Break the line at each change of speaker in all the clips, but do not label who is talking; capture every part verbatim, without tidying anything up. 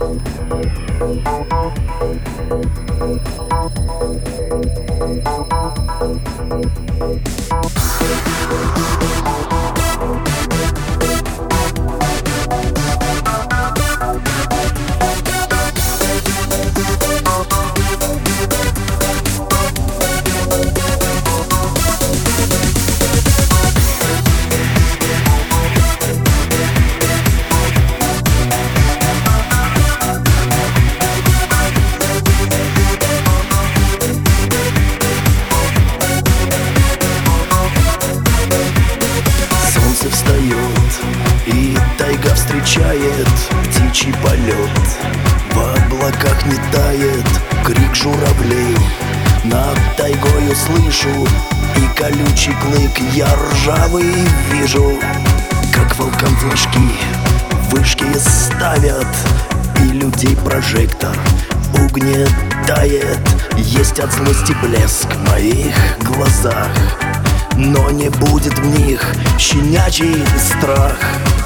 И тайга встречает птичий полет. В облаках не тает крик журавлей. Над тайгою слышу и колючий клык я ржавый вижу. Как волкам флажки вышки ставят, и людей прожектор угнетает. Есть от злости блеск в моих глазах, но не будет в них щенячий страх.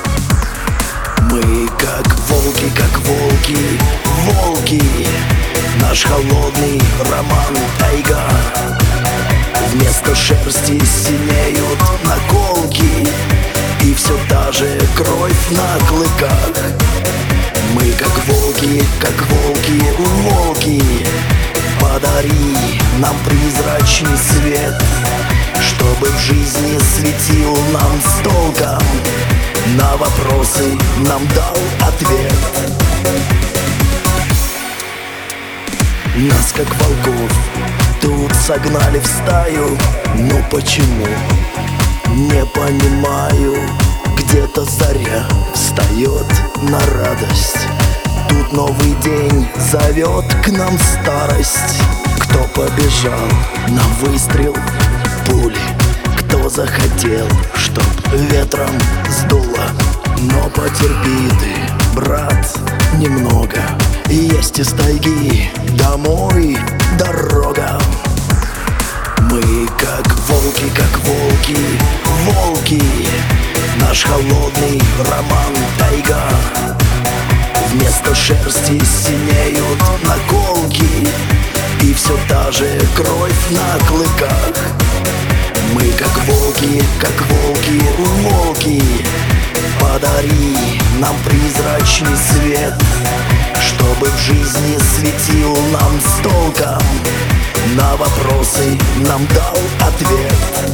Мы как волки, как волки, волки. Наш холодный роман тайга. Вместо шерсти синеют наколки, и все та же кровь на клыках. Мы как волки, как волки, волки. Подари нам призрачный свет, чтобы в жизни светил нам с толком, на вопросы нам дал ответ. Нас как волков тут согнали в стаю, но почему? Не понимаю. Где-то заря встает на радость. Тут новый день зовет к нам старость. Кто побежал на выстрел пули, кто захотел, чтоб ветром сдуло. Но потерпи ты, брат, немного. Есть из тайги домой дорога. Мы как волки, как волки, волки. Наш холодный роман тайга. Вместо шерсти синеют наколки, и все та же кровь на клыках. Мы как волки, как волки, волки. Подари нам призрачный свет, чтобы в жизни светил нам с толком, на вопросы нам дал ответ.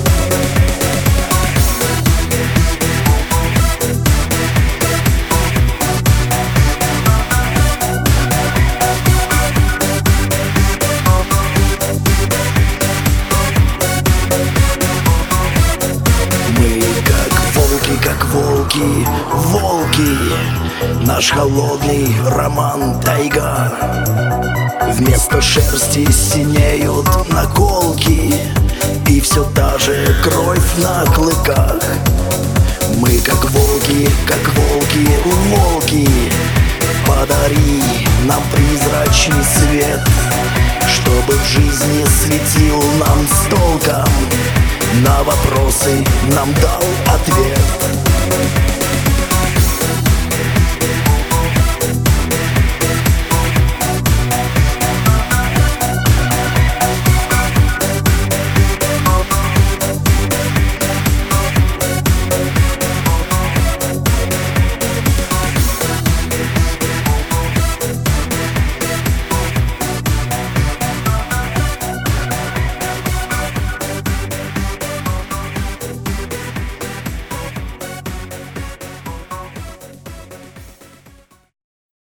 Как волки, волки. Наш холодный роман тайга. Вместо шерсти синеют наколки, и все та же кровь на клыках. Мы как волки, как волки, волки. Подари нам призрачный свет, чтобы в жизни светил нам с толком, на вопросы нам дал ответ.